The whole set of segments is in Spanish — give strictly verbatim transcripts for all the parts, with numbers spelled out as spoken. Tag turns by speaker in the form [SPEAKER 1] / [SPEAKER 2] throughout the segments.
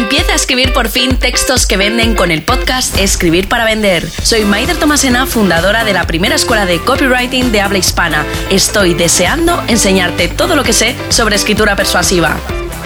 [SPEAKER 1] Empieza a escribir por fin textos que venden con el podcast Escribir para Vender. Soy Maider Tomasena, fundadora de la primera escuela de copywriting de habla hispana. Estoy deseando enseñarte todo lo que sé sobre escritura persuasiva.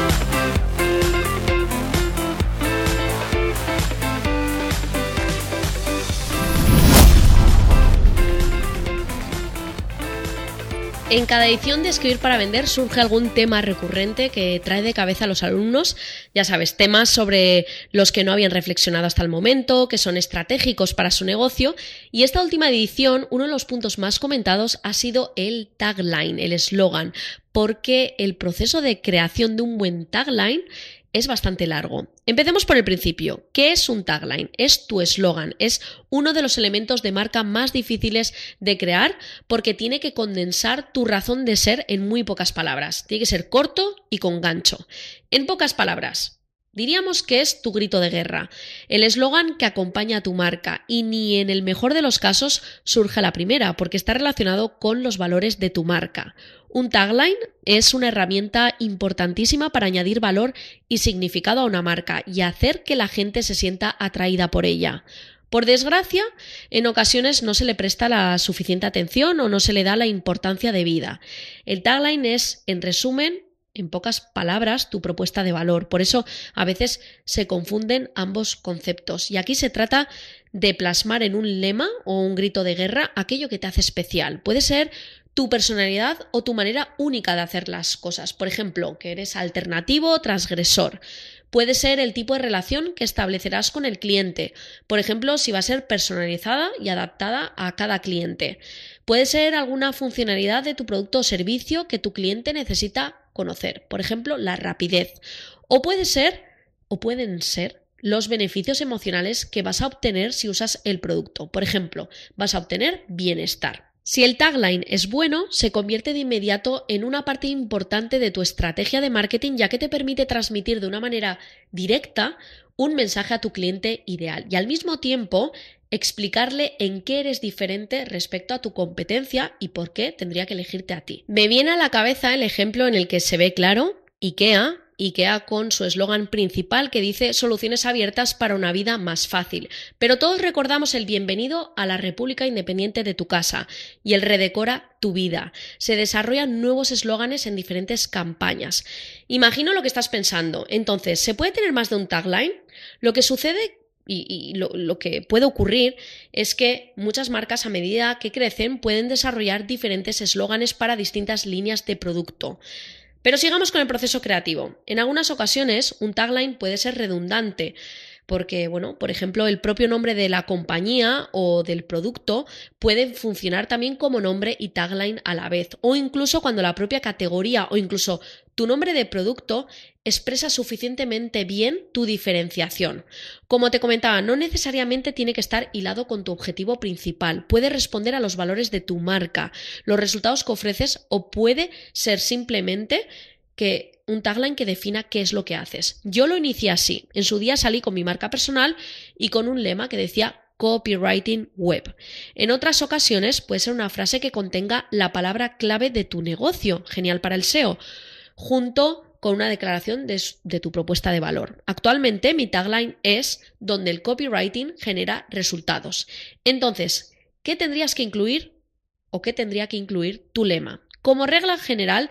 [SPEAKER 2] En cada edición de Escribir para Vender surge algún tema recurrente que trae de cabeza a los alumnos, ya sabes, temas sobre los que no habían reflexionado hasta el momento, que son estratégicos para su negocio, y esta última edición, uno de los puntos más comentados ha sido el tagline, el eslogan, porque el proceso de creación de un buen tagline es bastante largo. Empecemos por el principio. ¿Qué es un tagline? Es tu eslogan, es uno de los elementos de marca más difíciles de crear porque tiene que condensar tu razón de ser en muy pocas palabras. Tiene que ser corto y con gancho. En pocas palabras, diríamos que es tu grito de guerra, el eslogan que acompaña a tu marca, y ni en el mejor de los casos surge a la primera porque está relacionado con los valores de tu marca. Un tagline es una herramienta importantísima para añadir valor y significado a una marca y hacer que la gente se sienta atraída por ella. Por desgracia, en ocasiones no se le presta la suficiente atención o no se le da la importancia debida. El tagline es, en resumen, en pocas palabras, tu propuesta de valor. Por eso a veces se confunden ambos conceptos. Y aquí se trata de plasmar en un lema o un grito de guerra aquello que te hace especial. Puede ser tu personalidad o tu manera única de hacer las cosas. Por ejemplo, que eres alternativo o transgresor. Puede ser el tipo de relación que establecerás con el cliente. Por ejemplo, si va a ser personalizada y adaptada a cada cliente. Puede ser alguna funcionalidad de tu producto o servicio que tu cliente necesita conocer. Por ejemplo, la rapidez. O puede ser, o pueden ser, los beneficios emocionales que vas a obtener si usas el producto. Por ejemplo, vas a obtener bienestar. Si el tagline es bueno, se convierte de inmediato en una parte importante de tu estrategia de marketing, ya que te permite transmitir de una manera directa un mensaje a tu cliente ideal y al mismo tiempo explicarle en qué eres diferente respecto a tu competencia y por qué tendría que elegirte a ti. Me viene a la cabeza el ejemplo en el que se ve claro IKEA, IKEA con su eslogan principal que dice soluciones abiertas para una vida más fácil. Pero todos recordamos el bienvenido a la República Independiente de tu casa y el redecora tu vida. Se desarrollan nuevos eslóganes en diferentes campañas. Imagino lo que estás pensando. Entonces, ¿se puede tener más de un tagline? Lo que sucede y, y lo, lo que puede ocurrir es que muchas marcas a medida que crecen pueden desarrollar diferentes eslóganes para distintas líneas de producto. Pero sigamos con el proceso creativo. En algunas ocasiones un tagline puede ser redundante porque, bueno, por ejemplo, el propio nombre de la compañía o del producto puede funcionar también como nombre y tagline a la vez, o incluso cuando la propia categoría o incluso tu nombre de producto expresa suficientemente bien tu diferenciación. Como te comentaba, no necesariamente tiene que estar hilado con tu objetivo principal. Puede responder a los valores de tu marca, los resultados que ofreces, o puede ser simplemente que un tagline que defina qué es lo que haces. Yo lo inicié así. En su día salí con mi marca personal y con un lema que decía Copywriting Web. En otras ocasiones puede ser una frase que contenga la palabra clave de tu negocio, genial para el S E O, junto con una declaración de, de tu propuesta de valor. Actualmente mi tagline es donde el copywriting genera resultados. Entonces, ¿qué tendrías que incluir o qué tendría que incluir tu lema? Como regla general,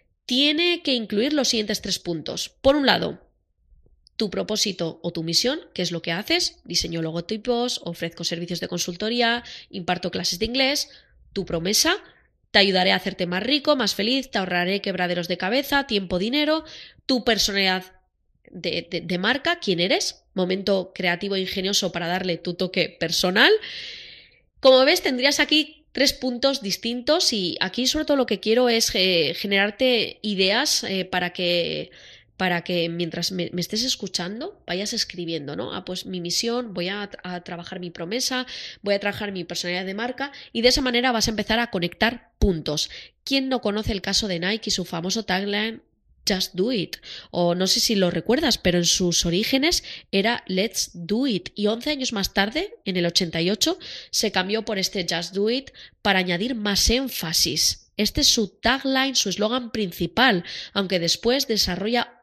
[SPEAKER 2] tiene que incluir los siguientes tres puntos. Por un lado, tu propósito o tu misión, que es lo que haces, diseño logotipos, ofrezco servicios de consultoría, imparto clases de inglés. Tu promesa, te ayudaré a hacerte más rico, más feliz, te ahorraré quebraderos de cabeza, tiempo, dinero. Tu personalidad de, de, de marca, quién eres, momento creativo e ingenioso para darle tu toque personal. Como ves, tendrías aquí tres puntos distintos y aquí sobre todo lo que quiero es eh, generarte ideas eh, para que para que mientras me, me estés escuchando vayas escribiendo, ¿no? Ah, pues mi misión, voy a, a trabajar mi promesa, voy a trabajar mi personalidad de marca y de esa manera vas a empezar a conectar puntos. ¿Quién no conoce el caso de Nike y su famoso tagline Just Do It? O no sé si lo recuerdas, pero en sus orígenes era Let's Do It y once años más tarde, en el ochenta y ocho, se cambió por este Just Do It para añadir más énfasis. Este es su tagline, su eslogan principal, aunque después desarrolla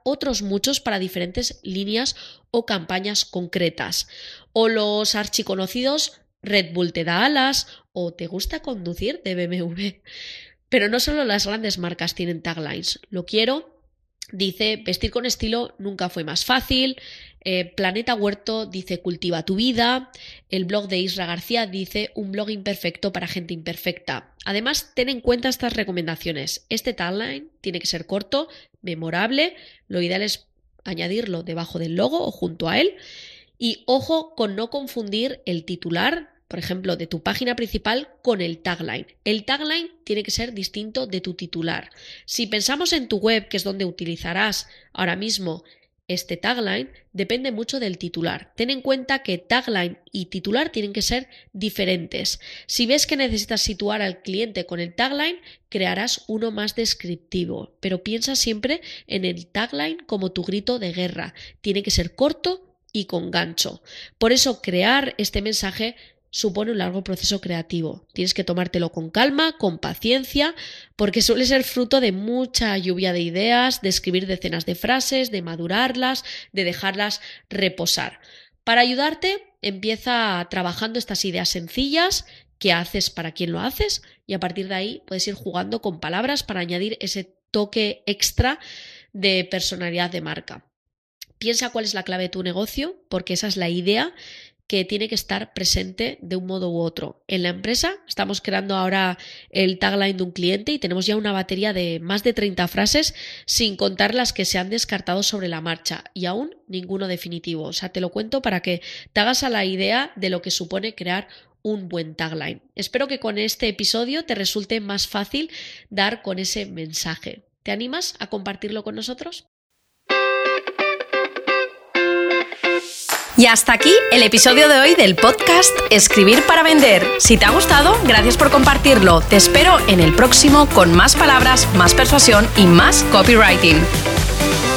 [SPEAKER 2] otros muchos para diferentes líneas o campañas concretas. O los archiconocidos Red Bull te da alas o te gusta conducir de B M W. Pero no solo las grandes marcas tienen taglines. Lo quiero, dice vestir con estilo nunca fue más fácil. Eh, Planeta Huerto dice cultiva tu vida. El blog de Isra García dice un blog imperfecto para gente imperfecta. Además, ten en cuenta estas recomendaciones. Este tagline tiene que ser corto, memorable. Lo ideal es añadirlo debajo del logo o junto a él. Y ojo con no confundir el titular, por ejemplo, de tu página principal con el tagline. El tagline tiene que ser distinto de tu titular. Si pensamos en tu web, que es donde utilizarás ahora mismo este tagline, depende mucho del titular. Ten en cuenta que tagline y titular tienen que ser diferentes. Si ves que necesitas situar al cliente con el tagline, crearás uno más descriptivo, pero piensa siempre en el tagline como tu grito de guerra. Tiene que ser corto y con gancho. Por eso crear este mensaje supone un largo proceso creativo. Tienes que tomártelo con calma, con paciencia, porque suele ser fruto de mucha lluvia de ideas, de escribir decenas de frases, de madurarlas, de dejarlas reposar. Para ayudarte, empieza trabajando estas ideas sencillas, qué haces para quién lo haces, y a partir de ahí puedes ir jugando con palabras para añadir ese toque extra de personalidad de marca. Piensa cuál es la clave de tu negocio, porque esa es la idea que tiene que estar presente de un modo u otro. En la empresa estamos creando ahora el tagline de un cliente y tenemos ya una batería de más de treinta frases, sin contar las que se han descartado sobre la marcha, y aún ninguno definitivo. O sea, te lo cuento para que te hagas a la idea de lo que supone crear un buen tagline. Espero que con este episodio te resulte más fácil dar con ese mensaje. ¿Te animas a compartirlo con nosotros?
[SPEAKER 1] Y hasta aquí el episodio de hoy del podcast Escribir para Vender. Si te ha gustado, gracias por compartirlo. Te espero en el próximo con más palabras, más persuasión y más copywriting.